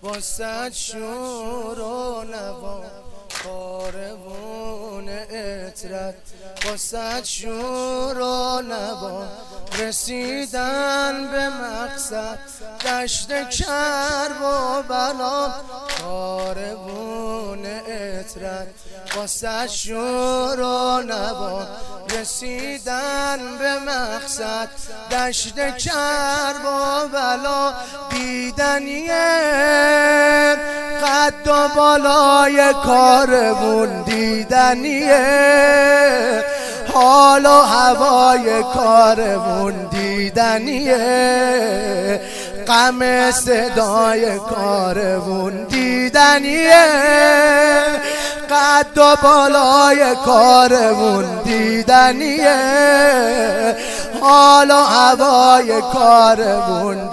واسه شور و نوا کاروون عطرت واسه شور و نوا رسیدن به مقصد دشت کرب و بلا کاروون عطرت واسه شور و نوا رسیدن به مقصد دشت کرب و بلا دیدنیه قد و بالای کارمون دیدنیه حال و هوای کارمون دیدنیه غم صدای کارمون دیدنیه قد و بالای کارمون دیدنیه حال و هوای کارمون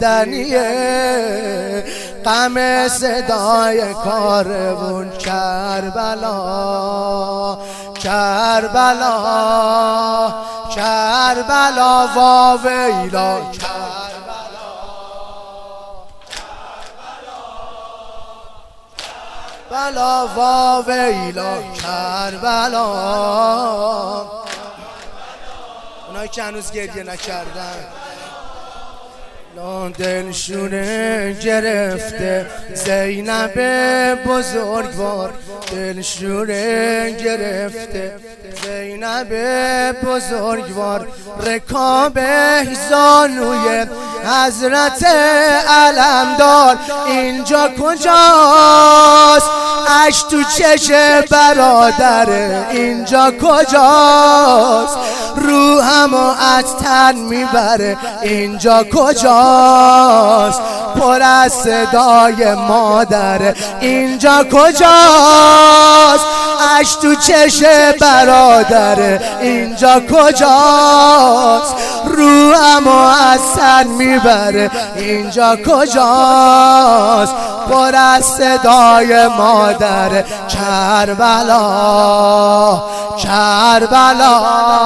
دیدنیه غم صدای کارمون کربلا کربلا کربلا واویلا کربلا واویلا کربلا اونایی که هنوز گریه نکردن دلشونه گرفته زینب بزرگوار دلشونه گرفته زینب بزرگوار رکاب زانوی حضرت علمدار اینجا کجاست اش تو چش برادره اینجا کجاست روحمو از تن میبره اینجا کجاست پر از صدای مادره اینجا کجاست اش تو چش برادره اینجا کجاست روحمو از تن میبره اینجا کجاست پر از صدای مادر کربلا کربلا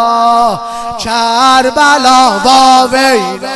کربلا واویلا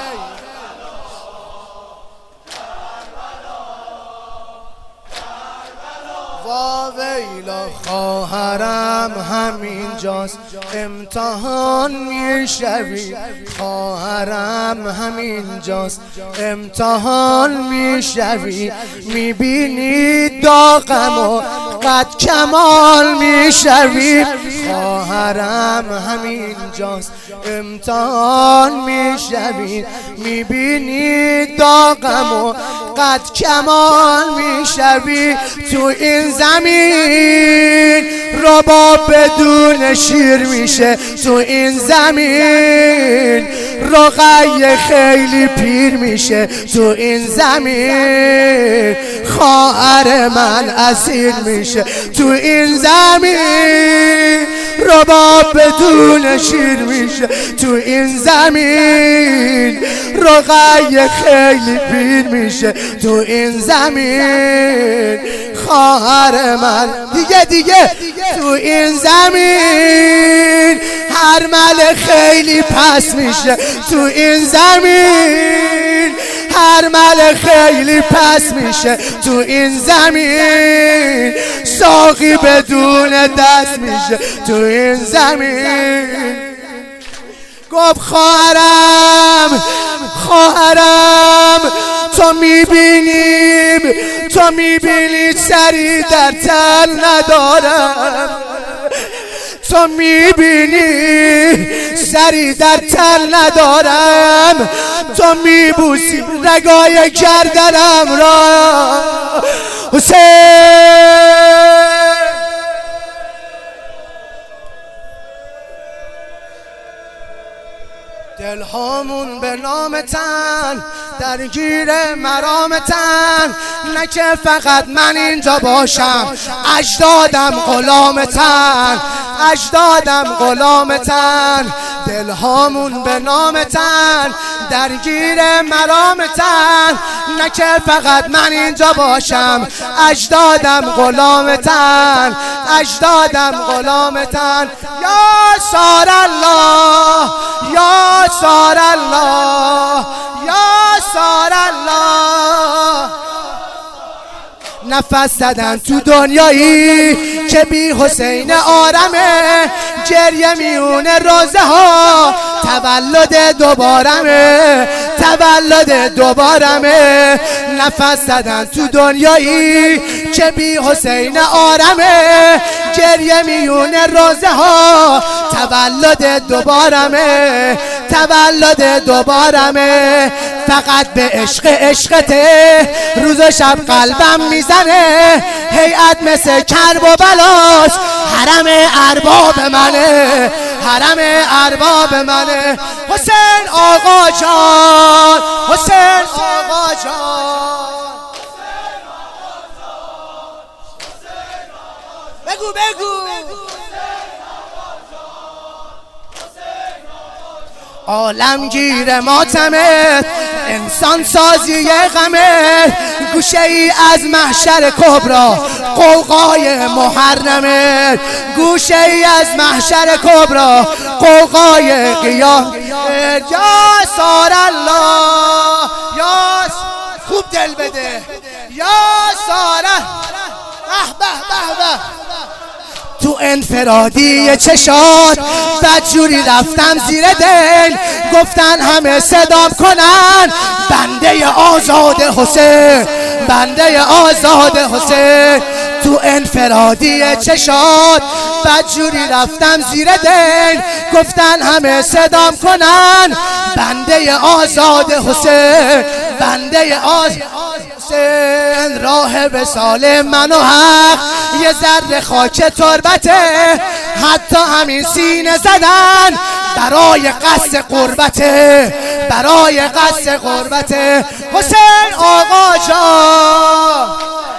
واویلا خواهرم همین جاست امتحان میشوی خواهرم همین جاست امتحان میشوی میبینی داغم و قد کمال میشوی خواهرم همین جاست امتحان میشوی میبینی داغم و قد کمال میشوی تو این زمین رباب بدون شیر میشه تو این زمین رقیه خیلی پیر میشه تو این زمین خواهر من اسیر میشه تو این زمین رباب بدون شیر میشه تو این زمین رقیه خیلی پیر میشه تو این زمین خواهر من دیگه تو این زمین هر مل خیلی پس میشه تو این زمین هر مل خیلی پس میشه تو این زمین ساقی بدون دست میشه تو این زمین گفت خواهرم تو میبینی سری در تن ندارم تو میبینی سری در تن ندارم تو میبوسی رگای گردنم را حسین دلهامون به نام تن درگیر مرامتن نه که فقط من اینجا باشم اجدادم غلامتن اجدادم غلامتن دلهامون به نام تن درگیر مرامتن نه که فقط من اینجا باشم اجدادم غلامتن اجدادم غلامتن یا سار الله یا سار الله یا سار الله نفس زدن تو دنیایی که بی حسین آرمه، گریه میونه روزه ها تولد دوبارمه، تولد دوبارمه. نفس زدن تو دنیایی که بی حسین آرمه، گریه میونه روزه ها تولد دوبارمه، تولد دوبارمه. فقط به عشق عشقته روز و شب قلبم میزنه، هیئت مثل کرب و بلاش حرم ارباب منه، حرم ارباب منه. حسین آقا جان، حسین آقا جان، بگو بگو. عالمگیر ماتمت، انسان سازی غمت، گوشه ای از محشر کبرا قوقای محرمت، گوشه ای از محشر کبرا قوقای قیام. یا سار الله، یا خوب دل بده، یا ساره به به به. تو انفرادی چشات بدجوری رفتم زیر دل، گفتن همه صدام کنن بنده آزاد حسین، بنده آزاد حسین. تو انفرادی چشات بدجوری رفتم زیر دل، گفتن همه صدام کنن بنده آزاد حسین، بنده آزاد حسین. راه وصال من و حق یه ذره خاک تربته، حتی همین سینه زدن برای قصد قربته، برای قصد قربته. حسین آقا جان،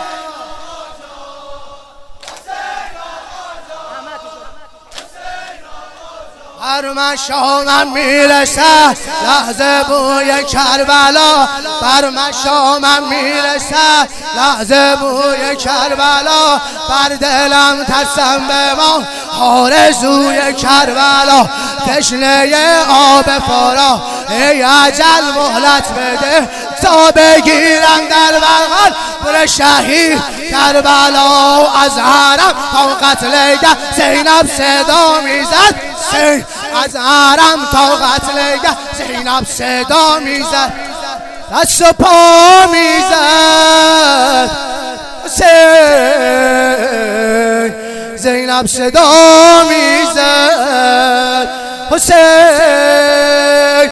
هر من شامم میرسه لحظه بوی کربلا، بر من شامم میرسه لحظه بوی کربلا، بر دلم ترسم به ما آرزوی کربلا. تشنه آب فرا ای اجل مهلت بده تا بگیرم در بغل بر شهید کربلا. از حرم تا قتلگه زینب صدا میزد، از حرم تا قتلگه زینب صدا میزد، دست و پا میزد حسین، زینب صدا میزد حسین.